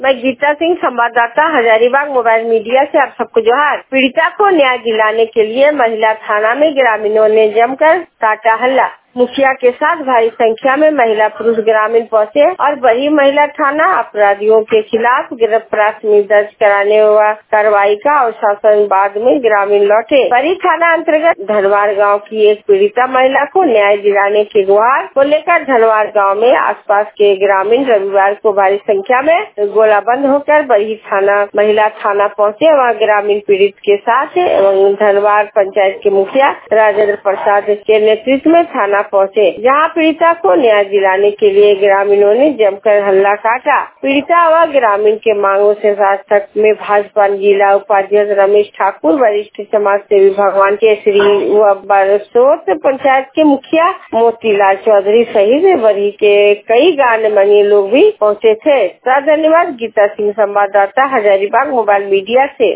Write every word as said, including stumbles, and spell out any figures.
मैं गीता सिंह, संवाददाता Hazaribagh mobile media से आप सबको जोहार। पीड़िता को न्याय दिलाने के लिए महिला थाना में ग्रामीणों ने जमकर काटा हल्ला। मुखिया के साथ भारी संख्या में महिला पुरुष ग्रामीण पहुंचे और बड़ी महिला थाना अपराधियों के खिलाफ गिरफ्त प्राथमिकी दर्ज कराने व कार्रवाई का आश्वासन बाद में ग्रामीण लौटे। बड़ी थाना अंतर्गत धनवार गांव की एक पीड़िता महिला को न्याय दिलाने की गुहार को लेकर धनवार गांव में आसपास के ग्रामीण रविवार को भारी संख्या में गोलाबंद होकर बड़ी थाना महिला थाना पहुंचे। वहां ग्रामीण पीड़ित के साथ एवं धनवार पंचायत के मुखिया राजेंद्र प्रसाद के नेतृत्व में थाना पहुंचे, जहां पीड़िता को न्याय दिलाने के लिए ग्रामीणों ने जमकर हल्ला काटा। पीड़िता व ग्रामीण के मांगों से सार्थक में भाजपा जिला उपाध्यक्ष रमेश ठाकुर, वरिष्ठ समाज सेवी भगवान केसरी व बरसोत पंचायत के मुखिया मोतीलाल चौधरी सहित वरी के कई गणमान्य लोग भी पहुंचे थे। धन्यवाद। गीता सिंह, संवाददाता हजारीबाग मोबाइल मीडिया से।